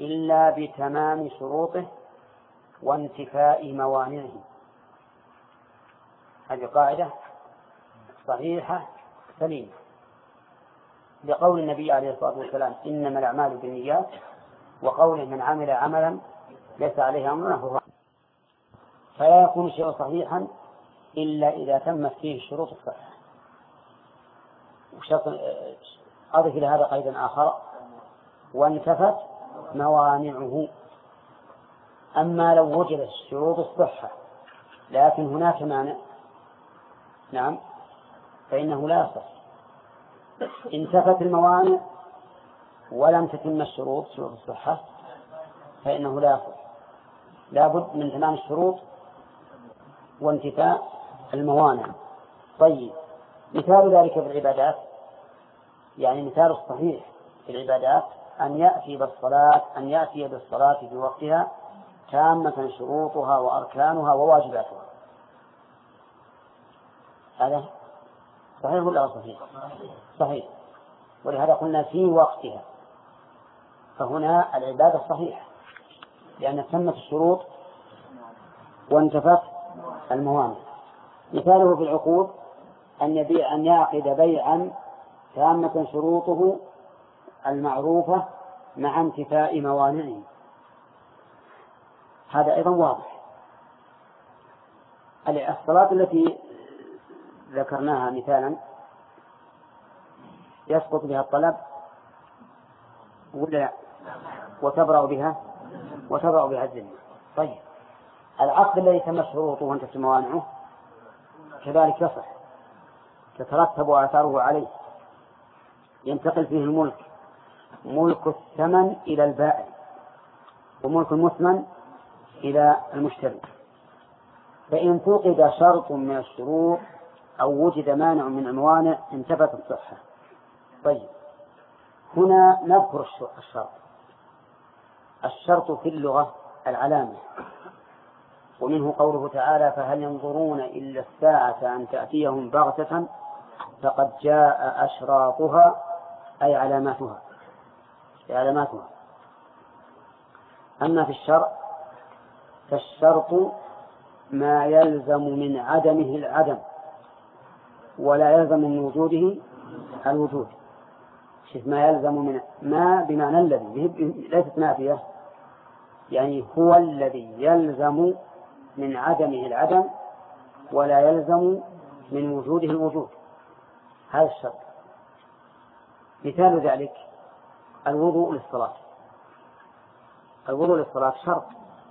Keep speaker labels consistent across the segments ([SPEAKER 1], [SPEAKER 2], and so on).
[SPEAKER 1] إلا بتمام شروطه وانتفاء موانعه. هذه قاعدة صحيحة سليمة، لقول النبي عليه الصلاة والسلام إنما الأعمال بالنيات، وقوله من عمل عملا ليس عليه أمرنا فهو. فلا يكون الشيء صحيحا إلا إذا تمت فيه شروط الصحة. أضف إلى هذا قيدا آخر: وانتفت موانعه. أما لو وجدت شروط الصحة لكن هناك مانع، نعم، فإنه لا يصح. انتفت الموانع ولم تتم الشروط، شروط الصحة، فإنه لا يصح. لا بد من تمام الشروط وانتفاء الموانع. طيب، مثال ذلك في العبادات، يعني مثال الصحيح في العبادات أن يأتي بالصلاة في وقتها تامة شروطها وأركانها وواجباتها. هذا صحيح ولا صحيح؟ صحيح. ولهذا قلنا في وقتها، فهنا العبادة صحيحة لأن تمت الشروط وانتفت الموانع. مثاله في العقود أن يعقد بيعا تامة شروطه المعروفة مع انتفاء موانعه. هذا أيضا واضح. الصلاة التي ذكرناها مثالا يسقط بها الطلب ولا وتبرأ بها الذمة. طيب، العقد الذي تم شروطه وانتفت موانعه كذلك يصح، تترتب آثاره عليه، ينتقل فيه الملك، ملك الثمن إلى البائع وملك المثمن إلى المشتري. فإن فقد شرط من الشروط أو وجد مانع من الموانع انتفت الصحة. طيب، هنا نذكر الشرط في اللغة العلامة، ومنه قوله تعالى: فهل ينظرون إلا الساعة أن تأتيهم بغتة فقد جاء أشراطها، أي علاماتها. أما في الشرع فالشرط ما يلزم من عدمه العدم ولا يلزم من وجوده الوجود. ما يلزم من ما بمعنى الذي، ليست نافية، يعني هو الذي يلزم من عدمه العدم ولا يلزم من وجوده الوجود. هذا الشرط. مثال ذلك الوضوء للصلاة. الوضوء للصلاة شرط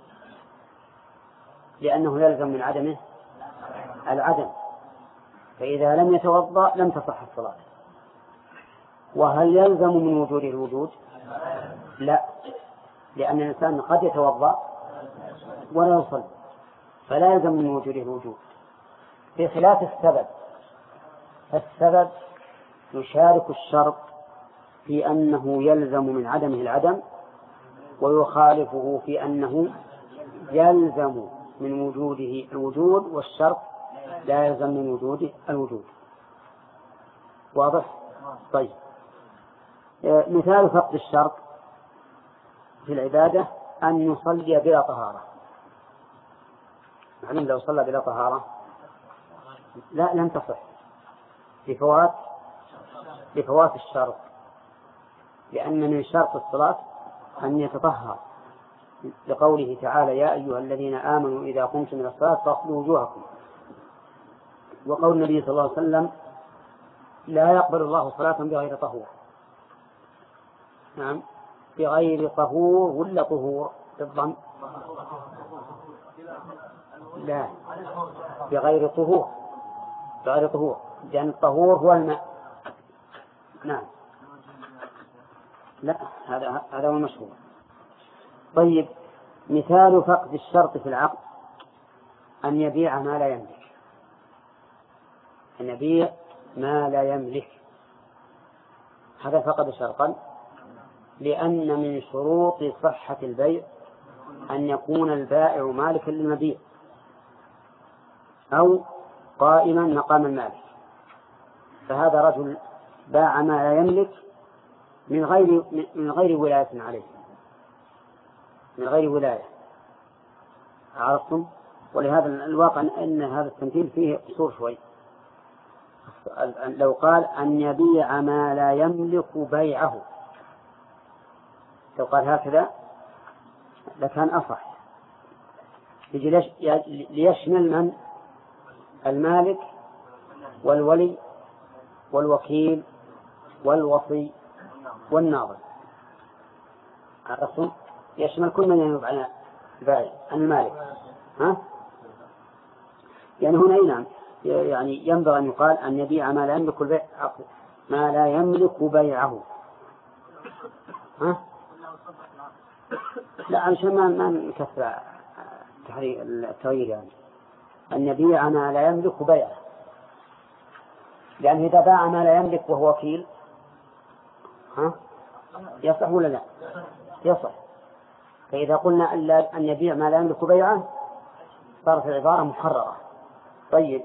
[SPEAKER 1] لأنه يلزم من عدمه العدم، فإذا لم يتوضأ لم تصح الصلاة. وهل يلزم من وجوده الوجود؟ لا، لأن الإنسان قد يتوضأ ولا يصلي، فلا يلزم من وجوده الوجود. في خلاف السبب، فالسبب يشارك الشرط في أنه يلزم من عدمه العدم، ويخالفه في أنه يلزم من وجوده الوجود، والشرط لا يلزم من وجوده الوجود. واضح؟ طيب، مثال فقد الشرط في العبادة أن يصلي بلا طهارة. معلوم لو صلى بلا طهارة لا لم تصح لفوات الشرط، لأن من شرط الصلاة أن يتطهر، لقوله تعالى: يا أيها الذين آمنوا إذا قمتم إلى الصلاة فاغسلوا وجوهكم. وقول النبي صلى الله عليه وسلم: لا يقبل الله صلاة بغير طهور. نعم، بغير طهور ولا طهور بالضم؟ لا، بغير طهور، لأن الطهور هو الماء. نعم، لا، هذا هو المشهور. طيب، مثال فقد الشرط في العقد أن يبيع ما لا يملك. أن يبيع ما لا يملك، هذا فقد شرطا، لأن من شروط صحة البيع أن يكون البائع مالكا للمبيع أو قائما مقام المالك. فهذا رجل باع ما لا يملك من غير ولاية عليه، من غير ولاية. عرفتم؟ ولهذا الواقع أن هذا التمثيل فيه قصور شوي. لو قال أن يبيع ما لا يملك بيعه، لو قال هكذا لكان أصح، ليشمل من؟ المالك والولي والوكيل والوصي والناظر. عرفتم؟ يشمل كل من ينوب عن البائع عن المالك. يعني هنا نعم، يعني ينبغي أن يقال أن يبيع ما لا يملك البيع، ما لا يملك بيعه. لا، عشان ما نكثر التغيير، يعني أن يبيع ما لا يملك بيعه، لأن إذا باع ما لا يملك وهو وكيل يصح ولا لا؟ يصح. فإذا قلنا أن يبيع ما لا يملك بيعه صارت العبارة محررة. طيب،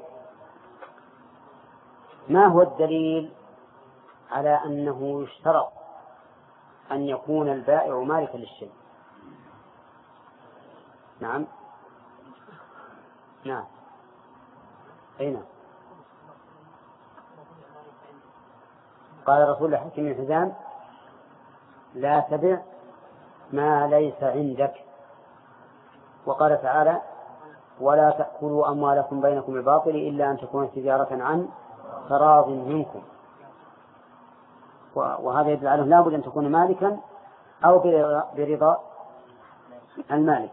[SPEAKER 1] ما هو الدليل على أنه يشترط أن يكون البائع مالكا للشيء؟ نعم أين قال رسول الله حكيم الحزام: لا تبع ما ليس عندك. وقال تعالى: ولا تأكلوا أموالكم بينكم بالباطل إلا أن تكون تجارة عن تراض منكم. وهذا يدل على لا بد أن تكون مالكا أو برضا المالك.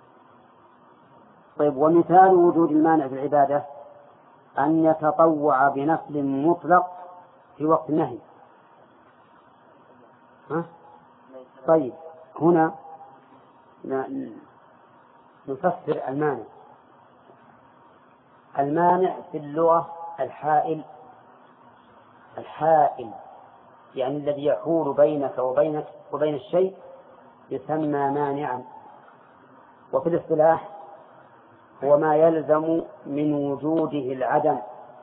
[SPEAKER 1] طيب، ومثال وجود المانع في العبادة أن يتطوع بنفل مطلق في وقت النهي. طيب، هنا نفسر المانع. المانع في اللغة الحائل يعني الذي يحول بينك وبين الشيء يسمى مانعا. وفي الاصطلاح هو ما يلزم من وجوده العدم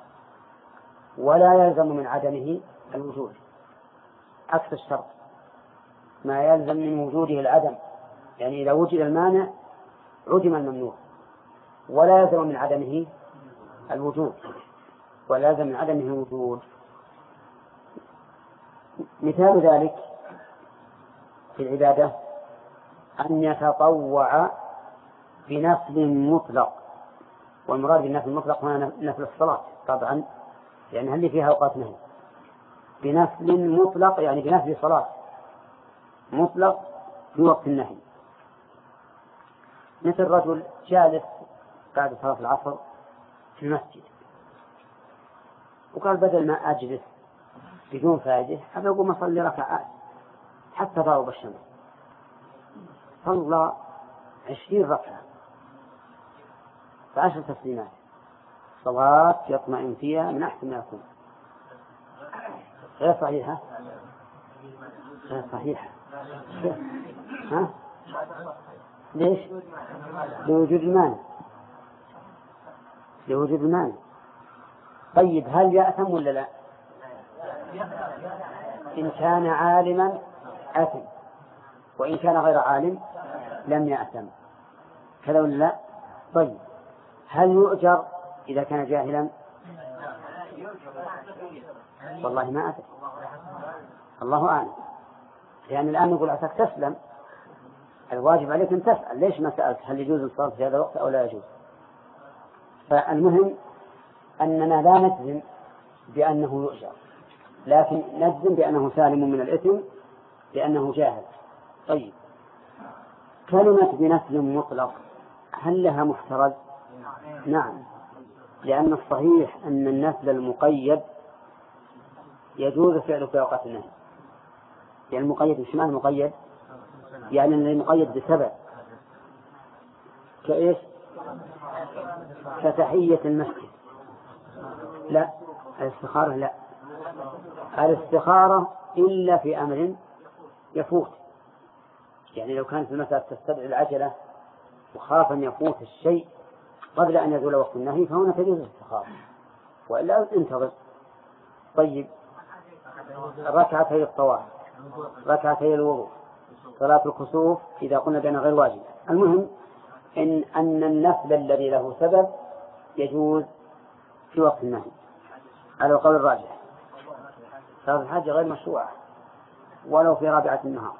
[SPEAKER 1] ولا يلزم من عدمه الوجود، عكس الشرط. ما يلزم من وجوده العدم، يعني إذا وجد المانع عدم الممنوع، ولا يلزم من عدمه الوجود، ولا يلزم من عدمه الوجود. مثال ذلك في العبادة أن يتطوع بنفل مطلق. والمراد بالنفل المطلق هنا نفل الصلاة طبعا، يعني هل فيها أوقات نهي. بنفل مطلق يعني بنفل صلاة مطلق في وقت النهي. مثل رجل جالس بعد صلاة العصر في المسجد وقال بدل ما أجلس بدون فائدة أبي أقوم أصلي ركعات حتى تغرب الشمس. صلى 20 ركعة ف10 تسليمات، صلاة يطمئن فيها من أحسن ما يكون. غير صحيحة، غير صحيحة. ليش؟ لوجود المانع. طيب، هل يأثم ولا لا؟ إن كان عالما أثم، وإن كان غير عالم لم يأثم، كذا ولا لا؟ طيب، هل يؤجر إذا كان جاهلا؟ والله ما أدري، الله أعلم. لأن الآن نقول عساك تسلم، الواجب عليك أن تسأل ليش ما سألت هل يجوز الصلاة في هذا الوقت أو لا يجوز. فالمهم أننا لا نجزم بأنه يؤجر، لكن نجزم بأنه سالم من الإثم لأنه جاهل. طيب، كلمة بنفل مطلق هل لها محترز؟ نعم، لأن الصحيح أن النفل المقيد يجوز فعله في أوقات النهي. يعني المقيد مش معنى المقيد، يعني المقيد بسبب، كإيش؟ كتحية المسجد. لا، الاستخارة لا، الاستخارة إلا في أمر يفوت. يعني لو كانت المسألة تستدعي العجلة وخاف أن يفوت الشيء قبل أن يزول وقت النهي فهنا تجوز الاستخارة، وإلا انتظر. طيب، ركعتي الطواف، ركعتي الوضوء، صلاة الكسوف إذا قلنا بأنها غير واجبة. المهم أن النفل الذي له سبب يجوز في وقت النهي على القول الراجح. صلاة الحاجة غير مشروعة ولو في رابعة النهار.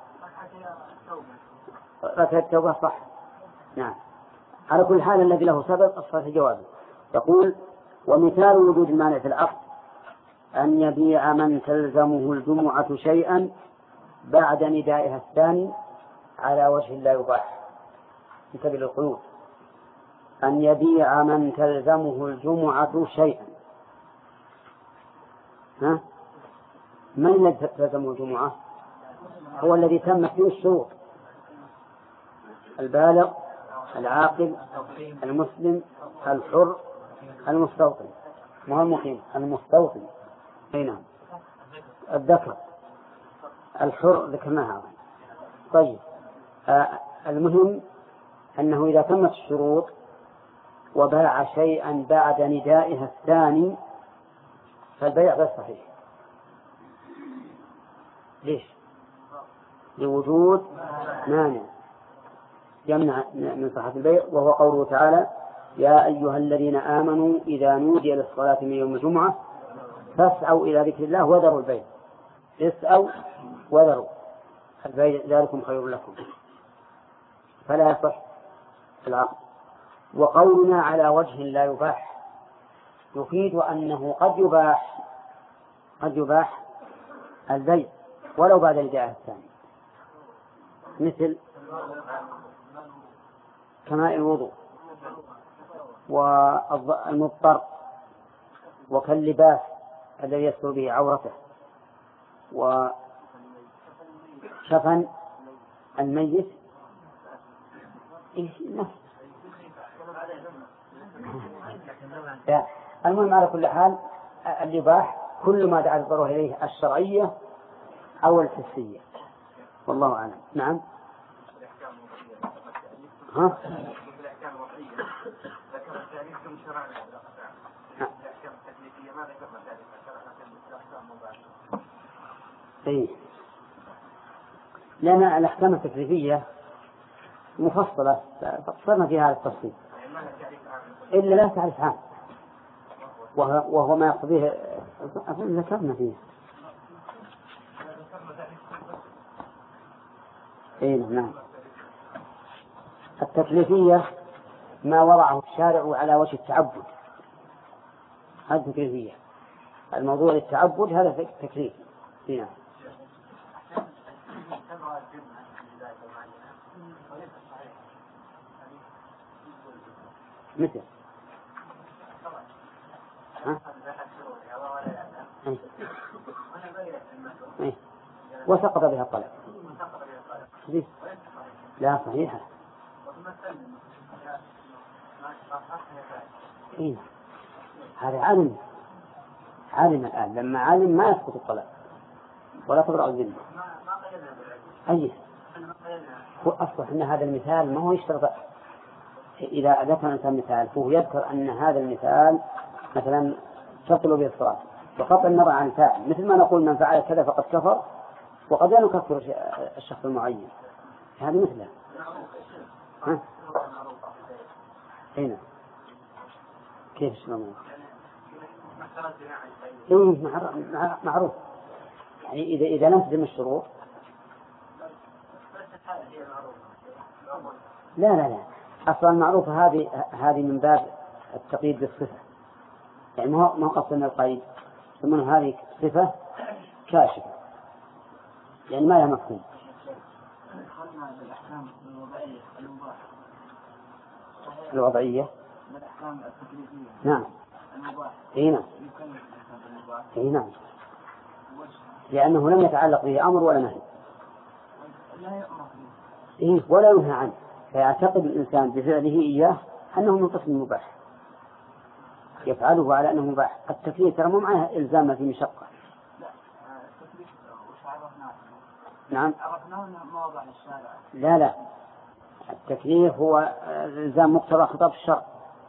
[SPEAKER 1] ركعة التوبة صح. نعم. على كل حال الذي له سبب الصلاة جوازه. يقول ومثال وجود المانع في العقد أن يبيع من تلزمه الجمعة شيئا بعد ندائها الثاني على وجه لا يباح. انتبه للقيود. أن يبيع من تلزمه الجمعة شيئا. من الذي تلزمه الجمعة؟ هو الذي تم فيه الشروط: البالغ، العاقل، المسلم، الحر، المستوطن. ما هو المقيم؟ المستوطن. أي نعم. الذكر، الحر ذكرناها. طيب المهم أنه إذا تمت الشروط وباع شيئا بعد ندائها الثاني فالبيع غير صحيح. ليش؟ لوجود مانع يمنع من صحة البيع، وهو قوله تعالى: يا أيها الذين آمنوا إذا نودي للصلاة من يوم الجمعة فاسعوا إلى ذكر الله وذروا البيع. اسعوا وذروا البيع ذلكم خير لكم. فلا يصح العقد. وقولنا على وجه لا يباح يفيد أنه قد يباح البيع ولو بعد النداء الثاني، مثل كماء الوضوء والمضطر وكاللباس الذي يستر به عورته وشفن الميت. المهم على كل حال الإباح كل ما دعت الضرورة إليه الشرعية أو الحسية، والله أعلم. نعم. ها؟ إيه. لأن الأحكام التكليفية مفصلة فصرنا فيها هذا التفصيل إلا لا تعرف عنه، وهو ما يقضيه أظن ذكرنا فيه. إيه نعم. التكليفية ما وضعه الشارع على وجه التعبد، هذه التكليفية. الموضوع التعبد هذا تكليف. نعم. مثل وسقط بها الطلب. لا صحيحة. إيه؟ هذا عالم الآن، لما عالم ما يسقط الطلب ولا تبرأ الذمة. أيه هو أصبح أن هذا المثال ما هو يشترط. إذا ذكر الإنسان مثال فهو يذكر أن هذا المثال مثلا تبطل به الصلاة بغض النظر عن الفاعل، مثل ما نقول من فعل كذا فقد كفر، وقد لا نكفر الشخص المعين. هذه مثلها. ها؟ هنا كيف شلون؟ إيه معروف. يعني إذا لم تتم الشروط لا أصلا المعروفة هذه من باب التقييد بالصفة، يعني ما قصدنا القيد، ثم هذه صفة كاشفة يعني ما لها مفهوم. الوضعية نعم. هنا لأنه لم يتعلق به أمر ولا نهي. ولا ينهى عنه، فيعتقد الإنسان بفعله إياه أنه من قسم المباح، يفعله على أنه مباح. التكليف ترى مو معناه إلزام في مشقة. نعم. لا التكليف هو إلزام مقتضى خطاب الشرع،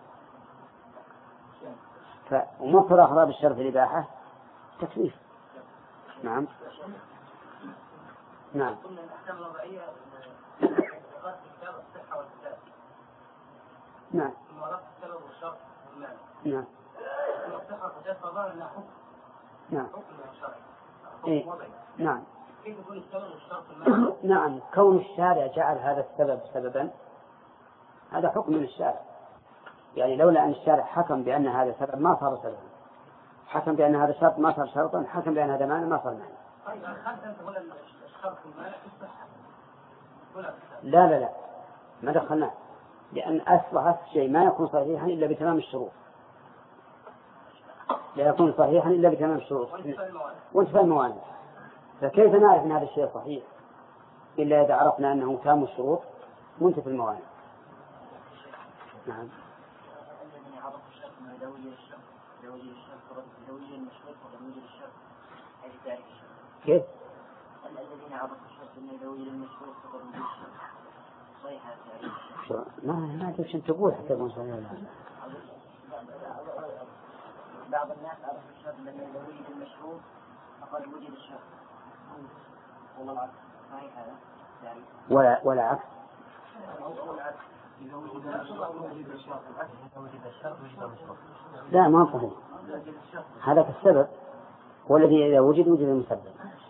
[SPEAKER 1] ومقتضى خطاب الشرع في الإباحة تكليف. نعم. نعم.
[SPEAKER 2] قلنا الأحكام الوضعية غرس السبب الصحة والفساد.
[SPEAKER 1] نعم.
[SPEAKER 2] ثم غرس السبب والشرط والمانع.
[SPEAKER 1] نعم.
[SPEAKER 2] ثم الصحة والفساد فظهر أنها حكم.
[SPEAKER 1] نعم.
[SPEAKER 2] حكم شرعي.
[SPEAKER 1] إيه؟
[SPEAKER 2] حكم وضعي.
[SPEAKER 1] نعم.
[SPEAKER 2] كيف يكون السبب والشرط والمانع؟
[SPEAKER 1] نعم، كون الشارع جعل هذا السبب سببا هذا حكم من الشارع. يعني لولا أن الشارع حكم بأن هذا سبب ما صار سببا، حكم بأن هذا شرط ما صار شرطا، حكم بأن هذا مانع ما صار مانع.
[SPEAKER 2] طيب أخذت أنت ولا الشرط والمانع في الصحة؟
[SPEAKER 1] لا لا لا، ما دخلنا، لأن أصل شيء ما يكون صحيحا إلا بتمام الشروط، لا يكون صحيحا إلا بتمام الشروط وانتفاء الموانع. فكيف نعرف أن هذا الشيء صحيح إلا إذا عرفنا أنه تام الشروط منتفى الموانع. نعم.
[SPEAKER 2] الذين عرفوا الشرط ما إذا وجد الشرط إذا وجد الشرط إذا وجد المشروط ولم يوجد الشرط أي تعرف الشرط.
[SPEAKER 1] كيف؟
[SPEAKER 2] الذين عرفوا الشرط إن إذا وجد المشروط ولم يوجد الشرط صحيح تعرف الشرط.
[SPEAKER 1] ما أدري شو تقول حتى مو صحيح.
[SPEAKER 2] بعض الناس عرفوا الشرط إن إذا وجد المشروط فقد وجد الشرط. والله العكس صحيح هذا تعرف.
[SPEAKER 1] ولا عكس. لا ما صحيح، هذا السبب هو الذي إذا وجد المسبب.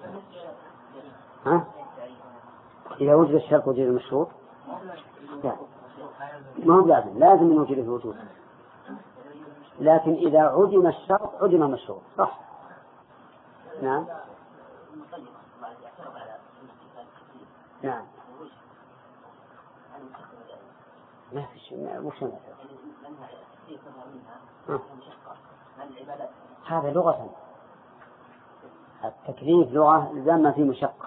[SPEAKER 1] ها؟ إذا وجد الشرط وجد المشروط. لا ما هو لازم من وجد الوجود، لكن إذا عدم الشرط عدم المشروط. صح. نعم. نعم. ما في شيء وش هذا لغة، التكليف لغة لزام ما في مشقة.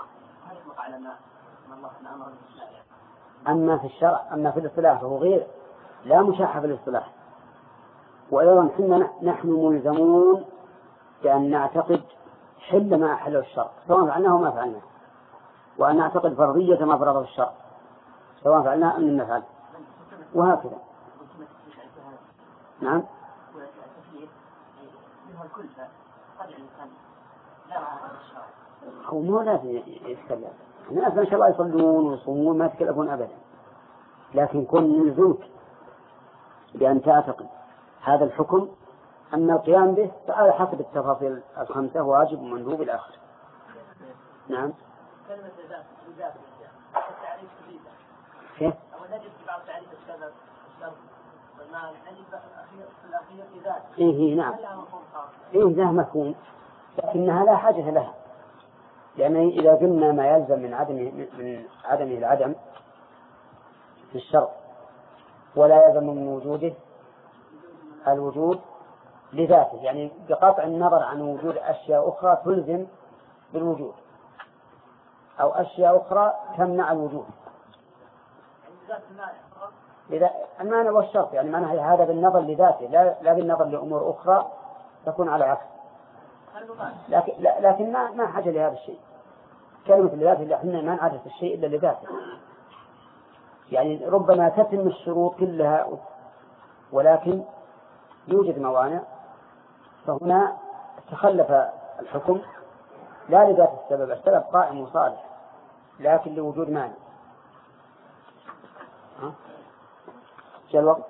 [SPEAKER 1] أما في الشرع أما في الاصطلاح فهو غير، لا مشاحة في الاصطلاح. وأيضا نحن ملزمون بأن نعتقد حل ما أحله الشرع سواء فعلناه وما فعلناه، وأن نعتقد فرضية ما فرضه الشرع سواء فعلناه أم لم نفعل، وهكذا. نعم. هو مو لازم يتكلم، الناس ما شاء الله يصلون ويصومون ما يتكلمون أبدا، لكن كن نلزمك بأن تعتقد هذا الحكم أن القيام به على حسب التفاصيل الخمسة واجب ومندوب إلى آخره. نعم.
[SPEAKER 2] كلمة ذات التعريف جديدة.
[SPEAKER 1] كيف؟
[SPEAKER 2] أو نجد في بعض تعريف السبب الشرط والمانع نجد في الأخير ذات.
[SPEAKER 1] إيه نعم. إيه ذا مفهوم، لكنها لا حاجة لها، لأن إذا قلنا ما يلزم من عدمه العدم في الشرط ولا يلزم من وجوده الوجود لذاته، يعني بقطع النظر عن وجود أشياء أخرى تلزم بالوجود أو أشياء أخرى تمنع الوجود. إذا المعنى والشرط يعني معنى هذا بالنظر لذاته لا بالنظر لأمور أخرى تكون على عكس. لكن ما حاجة لهذا الشيء. كلمة لذاته اللي احنا ما نعرف الشيء إلا لذاته، يعني ربما تتم الشروط كلها ولكن يوجد موانع، فهنا تخلف الحكم لا لذات السبب قائم وصالح لكن لوجود مانع. جاء الوقت.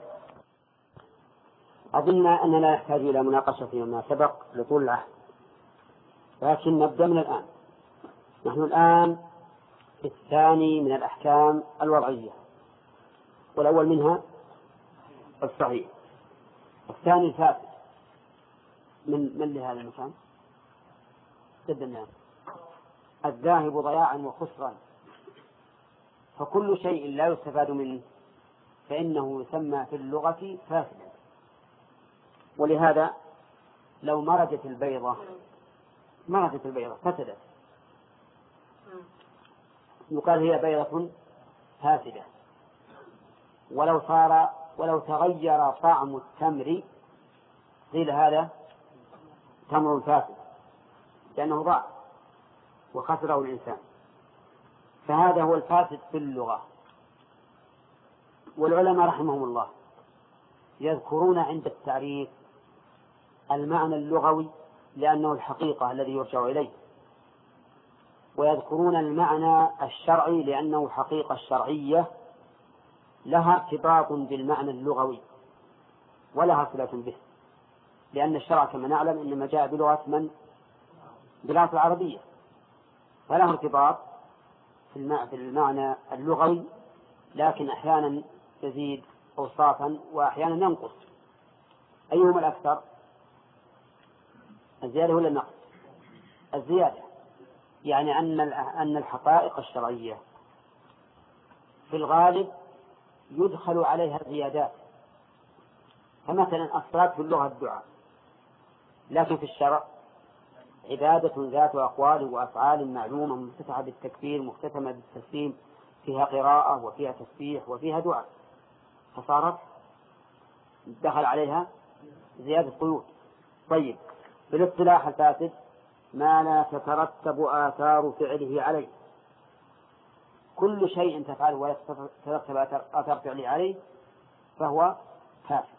[SPEAKER 1] أظن أننا لا نحتاج إلى مناقشة فيما سبق لطول العهد، لكن نبدأ من الآن. نحن الآن في الثاني من الأحكام الوضعية، والأول منها الصحيح، الثاني الفاسد. من لهذا المكان جدا الناس الذاهب ضياعا وخسرا، فكل شيء لا يستفاد منه فإنه يسمى في اللغة فاسدا. ولهذا لو مرجت البيضة فسدت يقال هي بيضة فاسدة. ولو تغير طعم التمر قيل هذا تمر فاسد لأنه ضاع وخسره الإنسان. فهذا هو الفاسد في اللغة. والعلماء رحمهم الله يذكرون عند التعريف المعنى اللغوي لأنه الحقيقة الذي يرجع إليه، ويذكرون المعنى الشرعي لأنه حقيقة شرعية لها ارتباط بالمعنى اللغوي ولها صلة به، لأن الشرع كما نعلم إنما جاء بلغة بلغة العربية، فله ارتباط في المعنى اللغوي، لكن أحيانا يزيد أوصافا وأحيانا ينقص. أيهما الأكثر؟ الزيادة ولا النقص؟ الزيادة، يعني أن الحقائق الشرعية في الغالب يدخل عليها زيادات، فمثلا الصلاة في اللغة الدعاء، لكن في الشرع عبادة ذات أقوال وأفعال معلومة مفتتحة بالتكبير مختتمة بالتسليم، فيها قراءة وفيها تسبيح وفيها دعاء، فصارت دخل عليها زيادة قيود. طيب، بالاصطلاح الفاسد ما لا تترتب آثار فعله عليه، كل شيء تفعله ولا تترتب آثار فعله عليه فهو فاسد.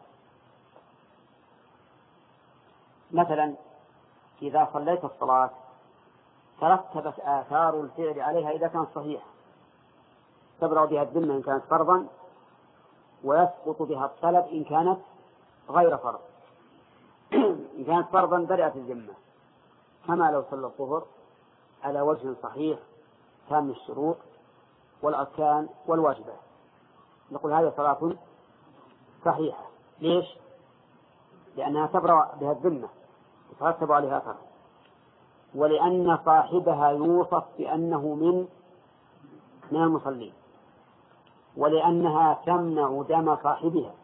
[SPEAKER 1] مثلا إذا صليت الصلاة ترتبت آثار الفعل عليها إذا كانت صحيحة، تبرأ بها الذمة إن كانت فرضا، ويسقط بها الطلب إن كانت غير فرض. إن كانت فرضا برئت الذمة، كما لو صلى الظهر على وجه صحيح تام الشروط والأركان والواجبات، نقول هذه صلاة صحيحة. ليش؟ لأنها تبرأ بها الذمة يترتب عليها أثر، ولأن صاحبها يوصف بأنه من المصلين، ولأنها تمنع دم صاحبها،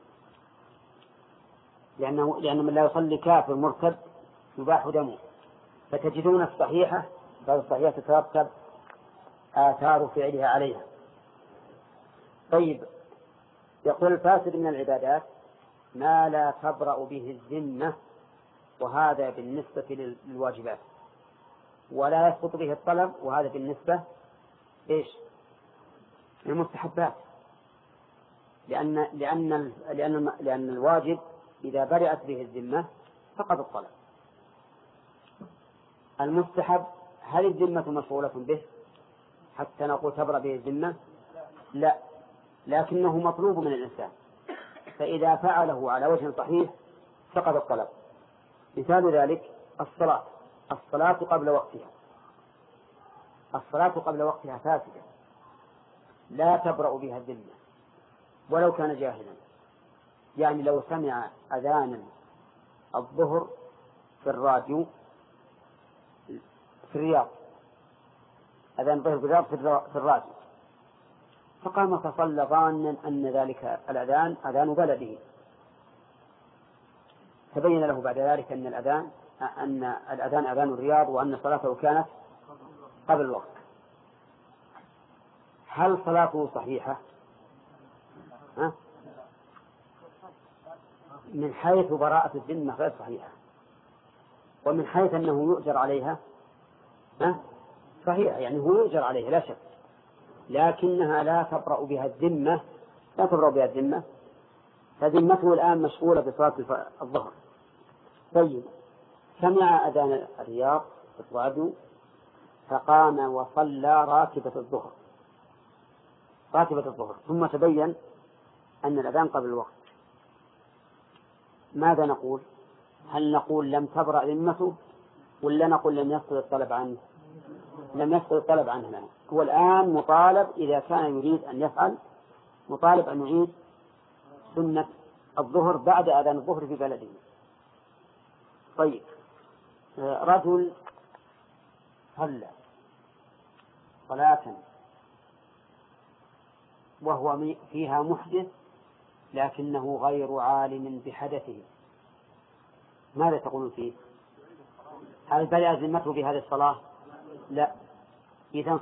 [SPEAKER 1] لأن من لا يصلي كافر مرتد يباح دمه، فتجدون الصحيحة تترتب آثار فعلها عليها. طيب، يقول الفاسد من العبادات ما لا تبرأ به الذمة، وهذا بالنسبة للواجبات، ولا يسقط به الطلب، وهذا بالنسبة للمستحبات، لأن الواجب إذا برئت به الذمة فقد الطلب. المستحب هل الذمة مشغولة به حتى نقول تبرأ به الذمة؟ لا، لكنه مطلوب من الإنسان، فإذا فعله على وجه صحيح فقد الطلب. مثال ذلك الصلاة قبل وقتها، الصلاة قبل وقتها فاسدة لا تبرأ بها الذمة ولو كان جاهلا. يعني لو سمع أذان الظهر في الراديو في الرياض، أذان الظهر في الرياض في الراديو، فقام فصلى ظانا أن ذلك الأذان أذان بلده، تبين له بعد ذلك أن الأذان أذان الرياض وأن صلاته كانت قبل الوقت. هل صلاته صحيحة؟ من حيث براءة الذمة غير صحيحة، ومن حيث أنه يؤجر عليها صحيحة، يعني هو يؤجر عليها لا شك، لكنها لا تبرأ بها الذمة، فذمته الآن مشغولة بصلاة الظهر. طيب، سمع أذان الرياض في الراديو فقام وصلى راتبة الظهر، ثم تبين أن الأذان قبل الوقت، ماذا نقول؟ هل نقول لم تبرأ ذمته، ولا نقول لم يسقط الطلب عنه؟ لم يسقط الطلب عنه لنا. هو الآن مطالب إذا كان يريد أن يفعل، مطالب أن يعيد سنة الظهر بعد أذان الظهر في بلده. طيب، رجل صلى صلاة وهو فيها محدث لكنه غير عالم بحدثه، ماذا تقول فيه؟ هل بدأ ذمته بهذه الصلاة؟ لا، إذن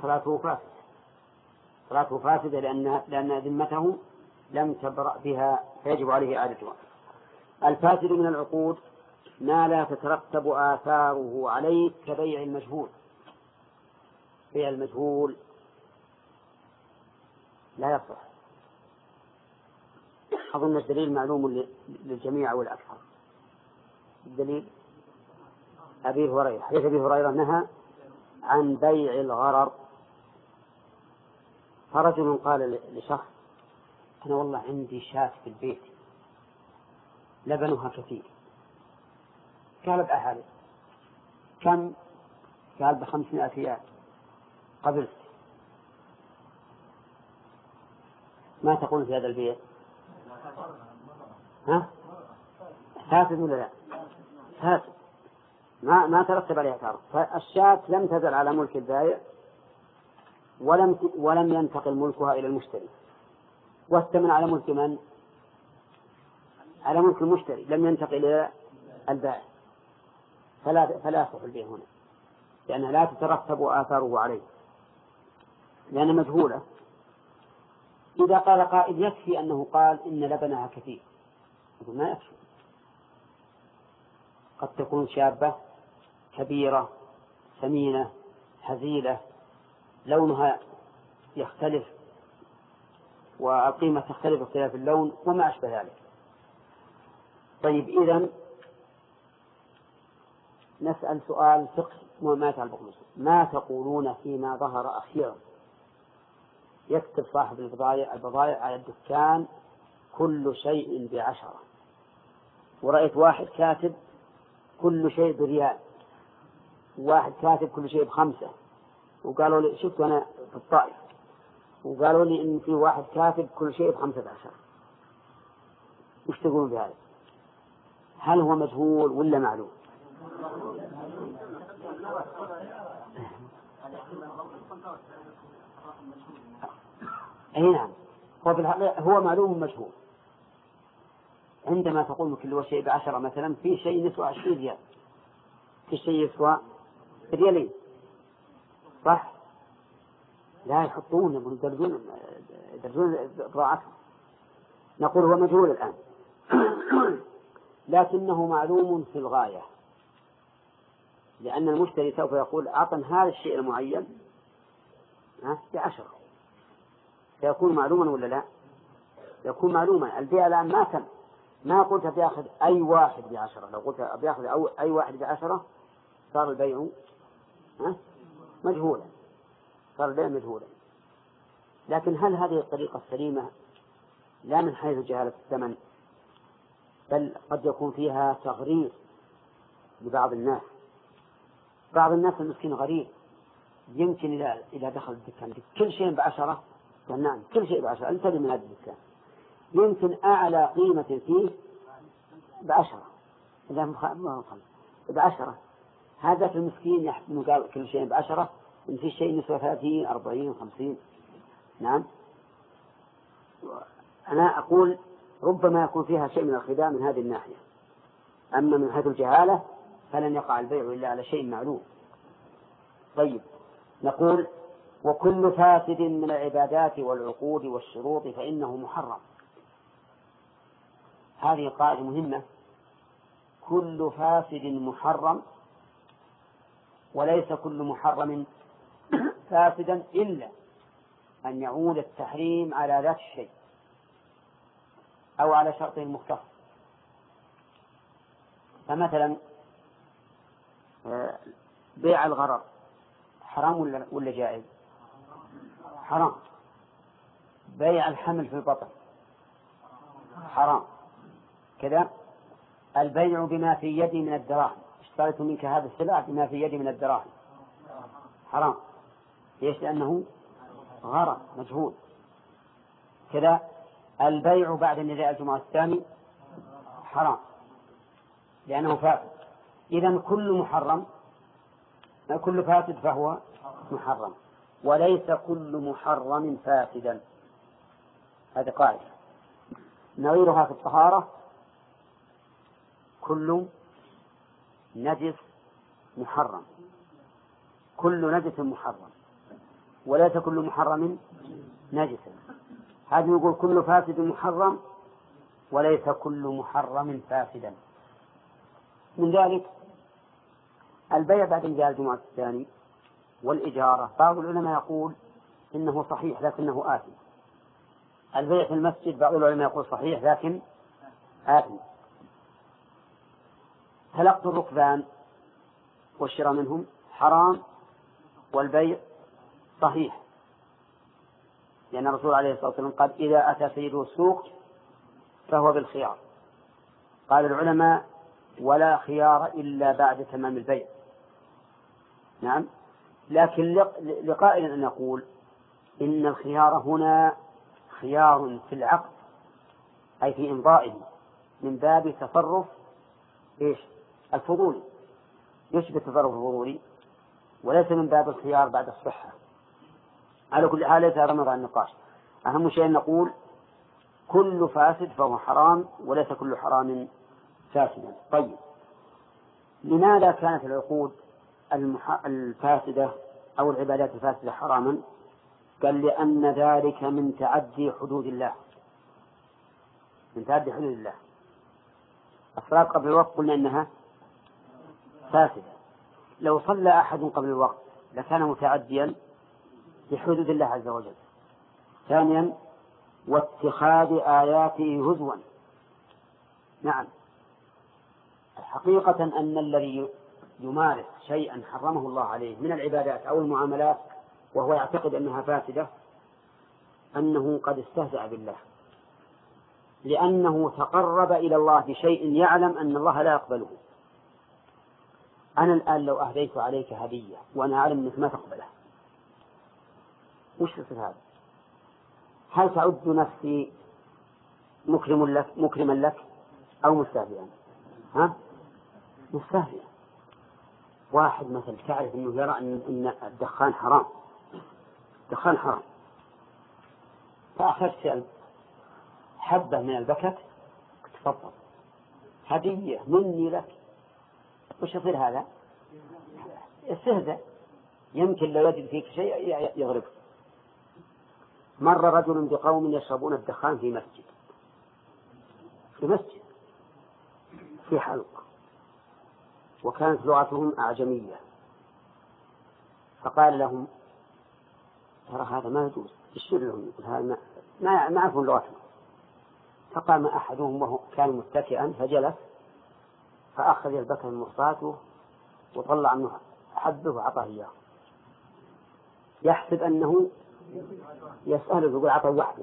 [SPEAKER 1] صلاته فاسدة لأن ذمته لم تبرأ بها فيجب عليه إعادتها. الفاسد من العقود ما لا تترتب آثاره عليه كبيع المجهول. بيع المجهول لا يصح. أظن الدليل معلوم للجميع والأكثر. الدليل حديث أبي هريرة نهى عن بيع الغرر. فرجل قال لشخص: أنا والله عندي شاة في البيت لبنها كثير. قال: ابقى هذا كم؟ قال: ب500 ريال. قبلت. ما تقول في هذا البيت؟ ها؟ فاسد ولا لا؟ فاسد، ما ترتب عليها ثمن. فالشاة لم تزل على ملك البائع ولم ينتقل ملكها إلى المشتري، والثمن على ملك من؟ على ملك المشتري، لم ينتقل إلى البائع. فلا يصح البيع هنا، لأنها لا تترتب آثاره عليه، لأنها مجهولة. إذا قال قائل: يكفي أنه قال إن لبنها كثير، ما يكفي. قد تكون شابة كبيرة ثمينة هزيلة، لونها يختلف والقيمة تختلف اختلاف اللون وما أشبه ذلك. طيب، إذن نسأل سؤال فقهي ما يتعلق بالمسلم: ما تقولون فيما ظهر أخيرا يكتب صاحب البضائع على الدكان كل شيء ب10، ورأيت واحد كاتب كل شيء بريال، وواحد كاتب كل شيء ب5، وقالوا لي، شفت أنا في الطائف، وقالوا لي إن في واحد كاتب كل شيء ب15. وش تقولون بهذا؟ هل هو مجهول ولا معلوم؟ أي نعم، هو في الحقيقة هو معلوم مجهول. عندما تقول كل شيء ب10 مثلا، في شيء يسوى 20 ريال، في شيء يسوى ريالين، صح؟ لا يحطون يدرجون بضاعتهم. نقول هو مجهول الآن لكنه معلوم في الغاية، لأن المشتري سوف يقول: أعطن هذا الشيء المعين ب10. سيكون معلوما ولا لا؟ يكون معلوما. البيع الآن ما تم، ما قلت بياخذ أي واحد ب10. لو قلت بياخذ أي واحد ب10 صار البيع مجهولا، صار البيع مجهولا. لكن هل هذه الطريقة السليمة؟ لا من حيث جهالة الثمن، بل قد يكون فيها تغرير لبعض الناس. بعض الناس المسكين غريب، يمكن إذا دخل الدكان كل شيء ب10، نعم كل شيء ب10، انتبه من هذا الدكان، يمكن أعلى قيمة فيه ب10، إذا ب10. هذا في المسكين يحسن كل شيء ب10، إن في شيء نسوى 30 40 50. نعم، أنا أقول ربما يكون فيها شيء من الخداع من هذه الناحية. أما من حيث الجهالة فلن يقع البيع إلا على شيء معلوم. طيب، نقول: وكل فاسد من العبادات والعقود والشروط فإنه محرم. هذه قاعدة مهمة: كل فاسد محرم، وليس كل محرم فاسدا إلا أن يعود التحريم على ذات الشيء أو على شرطه المختص. فمثلا بيع الغرر حرام ولا جائز؟ حرام. بيع الحمل في البطن حرام. كذا البيع بما في يدي من الدراهم، اشتريت منك هذا السلعة بما في يدي من الدراهم، حرام. ليش؟ لأنه غرر مجهول. كذا البيع بعد نداء الجمعة الثاني حرام، لأنه فاسد. إذن كل محرم، كل فاسد فهو محرم، وليس كل محرم فاسدا. هذه قاعدة. نظيرها في الطهارة: كل نجس محرم، كل نجس محرم، وليس كل محرم نجسا. هذا يقول كل فاسد محرم، وليس كل محرم فاسدا. من ذلك البيع بعد انتهاء الجمعة الثاني والإجارة. بعض العلماء يقول إنه صحيح لكنه آثم. البيع في المسجد بعض العلماء يقول صحيح لكن آثم. تلقي الركبان والشراء منهم حرام والبيع صحيح، لأن الرسول عليه الصلاة والسلام قال إذا أتى سيده السوق فهو بالخيار. قال العلماء ولا خيار إلا بعد تمام البيع. نعم، لكن لقائل أن نقول إن الخيار هنا خيار في العقد أي في إمضائه من باب تصرف الفضولي، يشبه التصرف الفضولي وليس من باب الخيار بعد الصحة. على كل حال ليس هذا موضوع النقاش. أهم شيء نقول كل فاسد فهو حرام وليس كل حرام فاسدا. طيب، لماذا كانت العقود الفاسدة أو العبادات الفاسدة حراما؟ قال لأن ذلك من تعدي حدود الله، من تعدي حدود الله. الصلاة قبل الوقت قلنا إنها فاسدة، لو صلى أحد قبل الوقت لكان متعديا لحدود الله عز وجل. ثانيا، واتخاذ آياته هزوا. نعم، حقيقة أن الذي يمارس شيئا حرمه الله عليه من العبادات أو المعاملات وهو يعتقد أنها فاسدة أنه قد استهزأ بالله، لأنه تقرب إلى الله بشيء يعلم أن الله لا يقبله. أنا الآن لو أهديت عليك هدية وأنا أعلم أنك ما تقبله، وش يصير هذا؟ هل تعد نفسي مكرما لك أو مستهزئا؟ مستهزئا. واحد مثلا تعرف أنه يرى أن الدخان حرام، الدخان حرام، فأخذت حبة من البكت تفضل هدية مني لك، وش يصير هذا؟ استهزأ. يمكن لو يجد فيك شيء يغربك. مر رجل بقوم يشربون الدخان في مسجد في حلق، وكانت لغتهم أعجمية، فقال لهم ترى هذا ما يجوز، اشتري لهم، هذا ما يعرفون لغتهم. فقام أحدهم وهو كان متكئا فجلس فأخذ البكر من مرصاته وطلع منه حبه وعطاه إياه، يحسب أنه يسأله يقول عطاه وحده.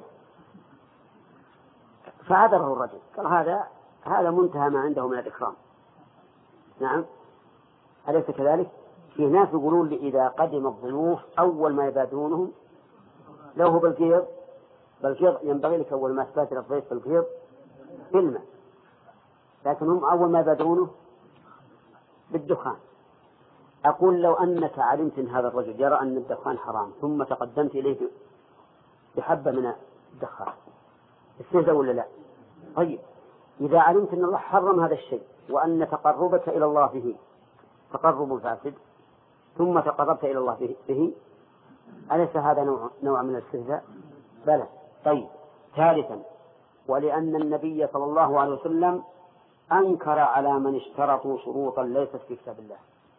[SPEAKER 1] فعذره الرجل، قال هذا منتهى ما عنده من الإكرام. نعم، أليس كذلك؟ في ناس يقولون لي إذا قدم الضيوف أول ما يبادرونهم لو هو بالقيض ينبغي لك أول ما تبادر الضيف بالقيض بالماء، لكن هم أول ما يبادرونه بالدخان. أقول لو أنك علمت أن هذا الرجل يرى أن الدخان حرام ثم تقدمت إليه بحبة من الدخان، استهزأ ولا لا؟ طيب، إذا علمت أن الله حرم هذا الشيء وأن تقربك إلى الله به تقرب فاسد ثم تقربت إلى الله به، أليس هذا نوع من الاستهزاء؟ بلى. طيب، ثالثا، ولأن النبي صلى الله عليه وسلم أنكر على من اشترطوا شروطا ليست في كتاب الله،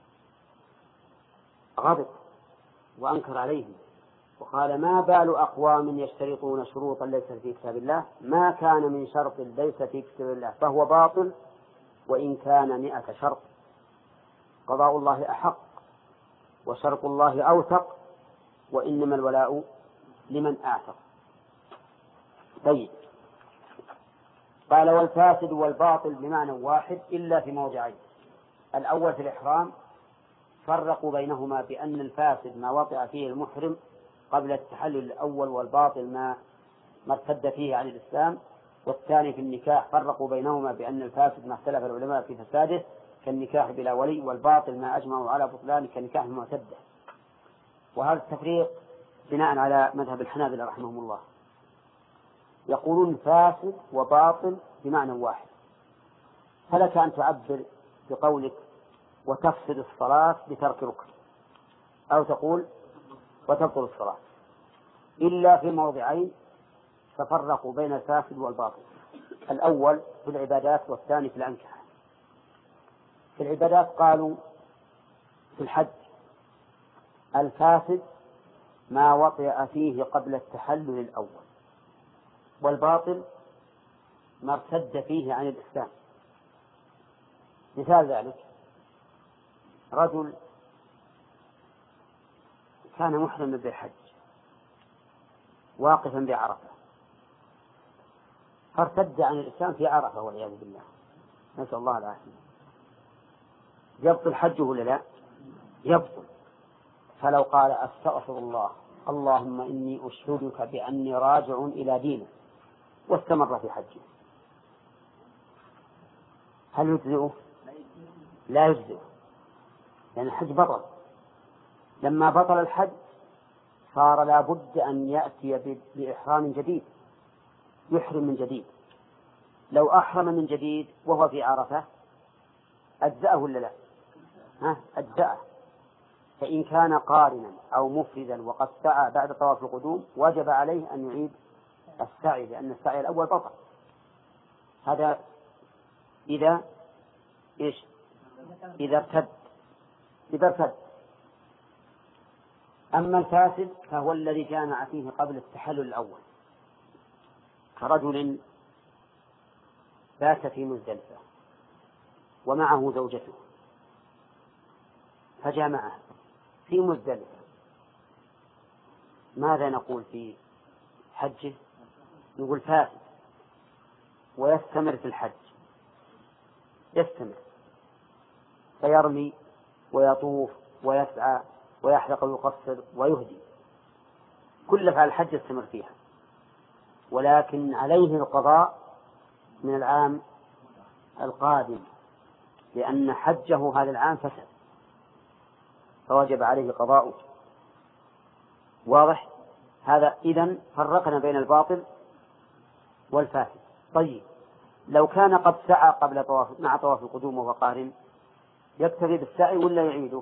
[SPEAKER 1] غضب وأنكر عليهم وقال ما بال أقوام يشترطون شروطا ليست في كتاب الله، ما كان من شرط ليس في كتاب الله فهو باطل وإن كان 100 شرط، قضاء الله أحق وشرط الله أوثق وإنما الولاء لمن أعتق. طيب، قال والفاسد والباطل بمعنى واحد إلا في موضعين. الأول في الإحرام فرقوا بينهما بأن الفاسد ما وطئ فيه المحرم قبل التحلل الأول، والباطل ما ارتد فيه عن الإسلام. والثاني في النكاح فرقوا بينهما بأن الفاسد ما اختلف العلماء في فساده كالنكاح بلا ولي، والباطل ما أجمعوا على بطلان كالنكاح المعتدة. وهذا التفريق بناء على مذهب الحنابلة رحمهم الله، يقولون فاسد وباطل بمعنى واحد. فلك أن تعبر بقولك وتفسد الصلاة بترك ركن، أو تقول وتبطل الصلاة، إلا في موضعين تفرقوا بين الفاسد والباطل. الأول في العبادات والثاني في الأنكحة. في العبادات قالوا في الحج الفاسد ما وطئ فيه قبل التحلل الأول، والباطل ما ارتد فيه عن الإسلام. مثال ذلك رجل كان محرما بالحج واقفا بعرفة فارتد عن الإسلام في عرفة والعياذ بالله، نسأل الله العافية، يبطل حجه ولا لا؟ يبطل. فلو قال أستغفر الله اللهم إني أشهدك بأني راجع إلى دينك واستمر في حجه هل يجزئه؟ لا يجزئه، لأن الحج بطل. لما بطل الحج صار لا بد أن يأتي بإحرام جديد، يحرم من جديد. لو أحرم من جديد وهو في عرفة أجزأه ولا لا؟ أجزأه. فإن كان قارنا أو مفردا وقد سعى بعد طواف القدوم وجب عليه أن يعيد السعي، لأن السعي الأول بطل. هذا إذا ارتد. أما الفاسد فهو الذي جامع فيه قبل التحلل الأول، كرجل بات في مزدلفة ومعه زوجته فجامعه في مزدلفة، ماذا نقول في حجه؟ نقول فاسد ويستمر في الحج، يستمر فيرمي ويطوف ويسعى ويحلق ويقصر ويهدي، كل فعل الحج يستمر فيها، ولكن عليه القضاء من العام القادم لأن حجه هذا العام فسد فوجب عليه قضاؤه. واضح هذا؟ إذن فرقنا بين الباطل والفاسد. طيب لو كان قد سعى قبل مع طواف القدوم وهو قارن يكتفي بالسعي ولا يعيده؟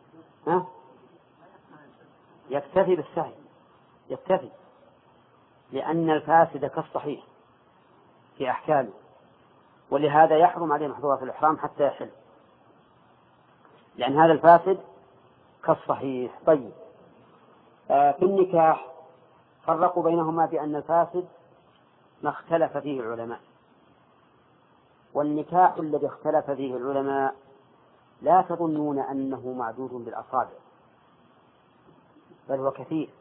[SPEAKER 1] يكتفي بالسعي، يكتفي، لأن الفاسد كالصحيح في أحكامه، ولهذا يحرم عليه محظورات الإحرام حتى يحل، لأن هذا الفاسد كالصحيح. طيب في النكاح فرقوا بينهما بأن الفاسد ما اختلف فيه العلماء، والنكاح الذي اختلف فيه العلماء لا تظنون أنه معدود بالأصابع، بل هو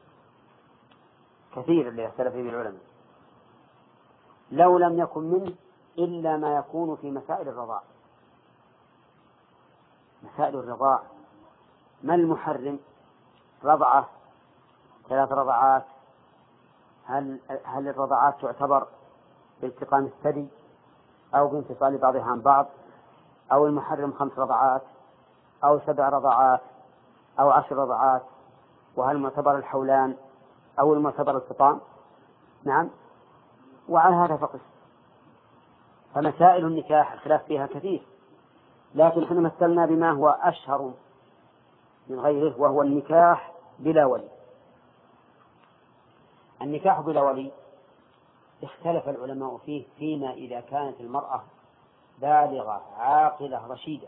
[SPEAKER 1] كثير اللي اختلف فيه العلماء، لو لم يكن منه إلا ما يكون في مسائل الرضاع. مسائل الرضاع ما المحرم؟ رضعة 3 رضعات، هل الرضعات تعتبر بالتقام الثدي أو بانفصال بعضها عن بعض، أو المحرم 5 رضعات أو 7 رضعات أو 10 رضعات، وهل معتبر الحولان أو المعتبر الفطام؟ نعم، وعلى هذا فقط. فمسائل النكاح الخلاف فيها كثير، لكن احنا مثلنا بما هو أشهر من غيره، وهو النكاح بلا ولي. النكاح بلا ولي اختلف العلماء فيه فيما إذا كانت المرأة بالغة عاقلة رشيدة،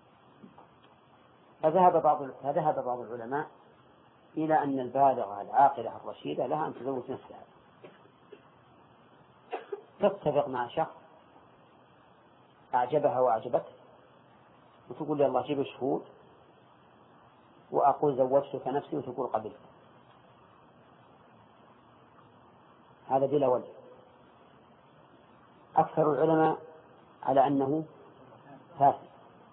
[SPEAKER 1] فذهب بعض العلماء إلى أن البالغة العاقلة الرشيدة لها أن تزوج نفسها، تتفق مع شخص أعجبها وأعجبته وتقول لي الله جيب شهود وأقول زوجتك نفسي وتقول قبلت، هذا بلا ولي. أكثر العلماء على أنه فاسد،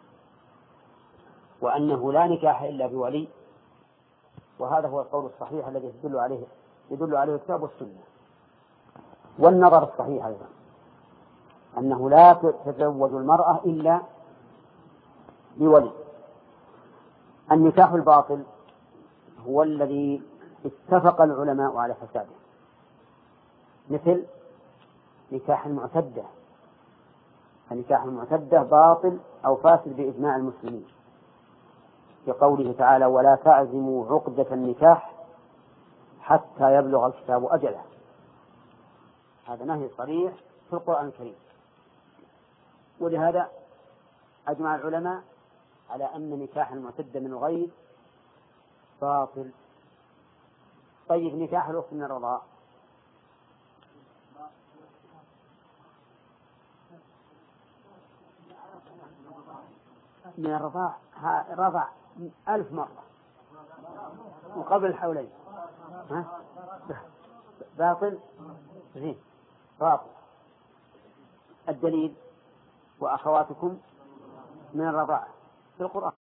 [SPEAKER 1] وأنه لا نكاح إلا بولي، وهذا هو القول الصحيح الذي يدل عليه الكتاب والسنة. والنظر الصحيح أيضا أنه لا تتزوج المرأة إلا بولي. النكاح الباطل هو الذي اتفق العلماء على فساده، مثل نكاح المعتدة. النكاح المعتدة باطل أو فاسد بإجماع المسلمين، في قوله تعالى ولا تعزموا عقدة النكاح حتى يبلغ الكتاب أجله، هذا نهي صريح في القرآن الكريم. ولهذا أجمع العلماء على أن نكاح المعتدة من الغير باطل. طيب نكاح الأخت من الرضاع رضع 1000 مرة وقبل الحولين. ها؟ باطل زين باطل. الدليل وأخواتكم من الرضاعة في القرآن.